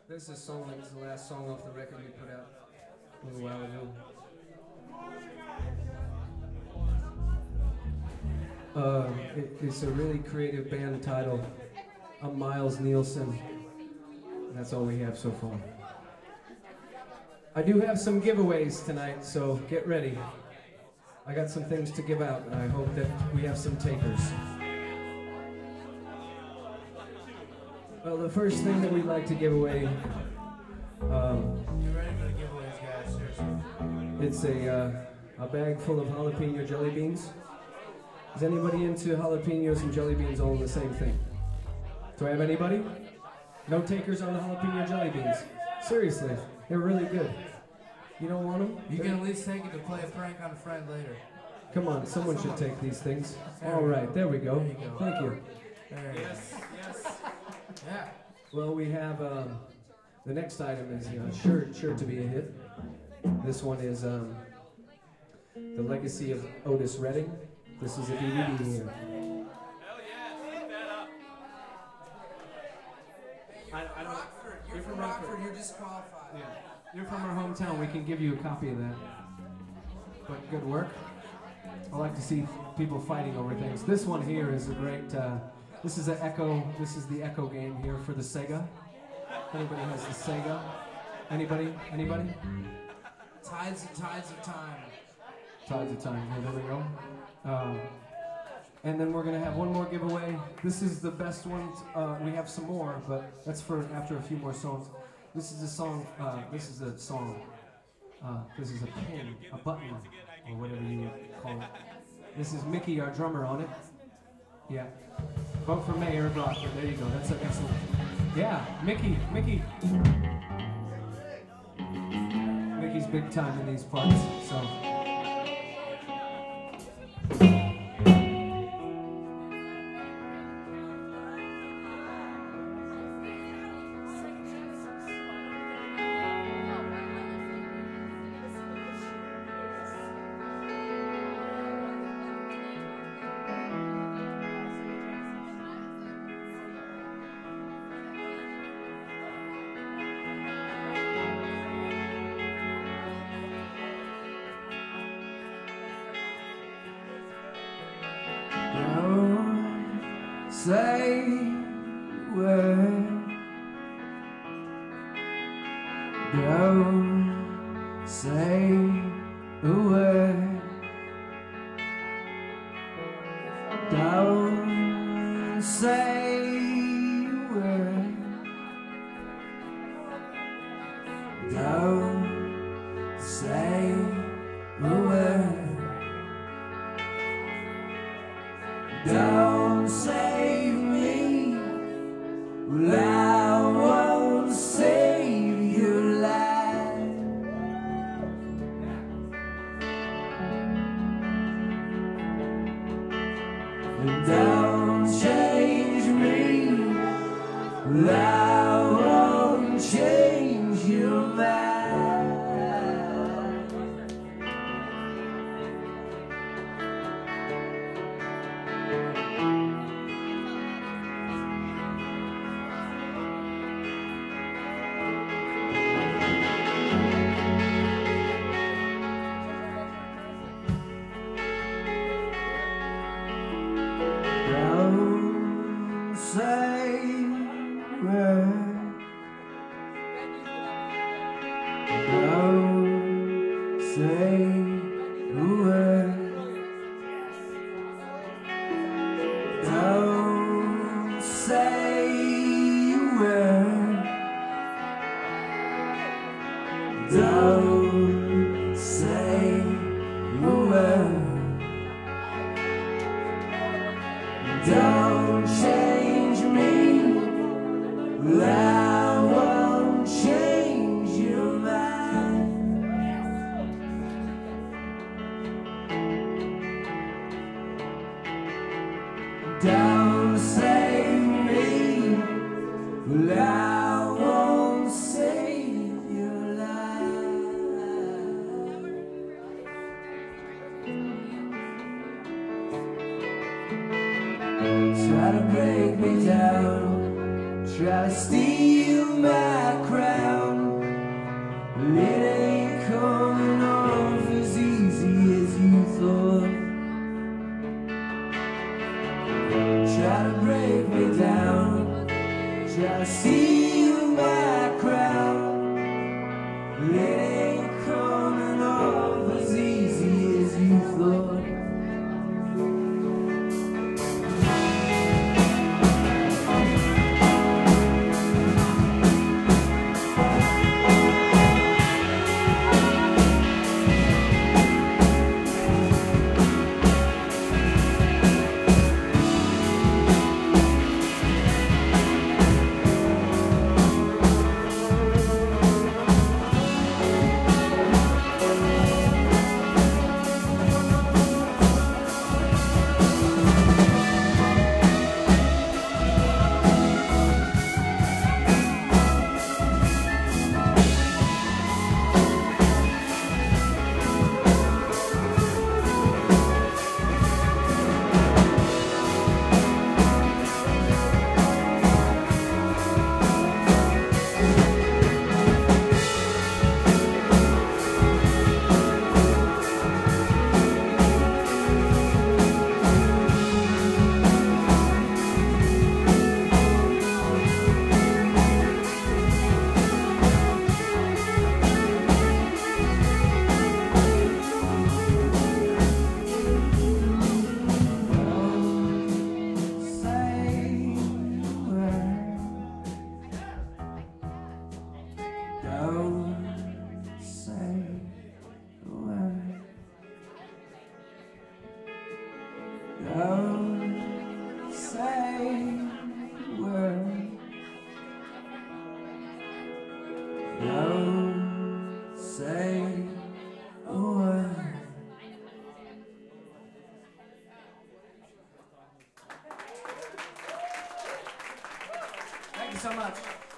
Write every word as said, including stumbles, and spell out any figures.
This is a song that was the last song off the record we put out a little while ago. Uh, it, it's a really creative band title. I'm Miles Nielsen. That's all we have so far. I do have some giveaways tonight, so get ready. I got some things to give out, and I hope that we have some takers. Well, the first thing that we'd like to give away, um, you ready for the giveaways, guys? Seriously. It's a uh, a bag full of jalapeno jelly beans. Is anybody into jalapenos and jelly beans all in the same thing? Do I have anybody? No takers on the jalapeno jelly beans. Seriously, they're really good. You don't want them? You can at least take it to play a prank on a friend later. Come on, someone should take these things. All right, there we go. There you go. Thank you. There yes, yes. Yeah. Well, we have um, the next item is uh, sure sure to be a hit. This one is um, The Legacy of Otis Redding. This is a D V D here. Hell yeah, keep that up. Hey, you're I- from I don't- Rockford. You're, you're from from Rockford. Rockford. You're disqualified. Yeah. You're from our hometown. We can give you a copy of that. But good work. I like to see people fighting over things. This one here is a great. Uh, this is an Echo. This is the Echo game here for the Sega. Anybody has the Sega? Anybody? Anybody? Tides and tides of time. Tides of time. Yeah, there we go. Um, and then we're gonna have one more giveaway. This is the best one. Uh, we have some more, but that's for after a few more songs. This is a song. Uh, this is a song. Uh, this is a pin, a button, or whatever you call it. This is Mickey, our drummer, on it. Yeah. Vote for Mayor of Rockford. There you go. That's an excellent. Yeah, Mickey, Mickey. Mickey's big time in these parts. So. Say word. Don't say a word. Don't say a word. Don't say a word. Don't save me. Well, I won't save your life. And don't change me. Well, I won't change your mind. Don't say a word. Don't say a word. Don't say a word. Don't say a word. Don't change me. Well, I won't change your mind. Don't save me. Well, I won't save your life. Try to break me down, try to steal my crown. Don't say a word. Don't say a word. Don't say a word. Thank you so much.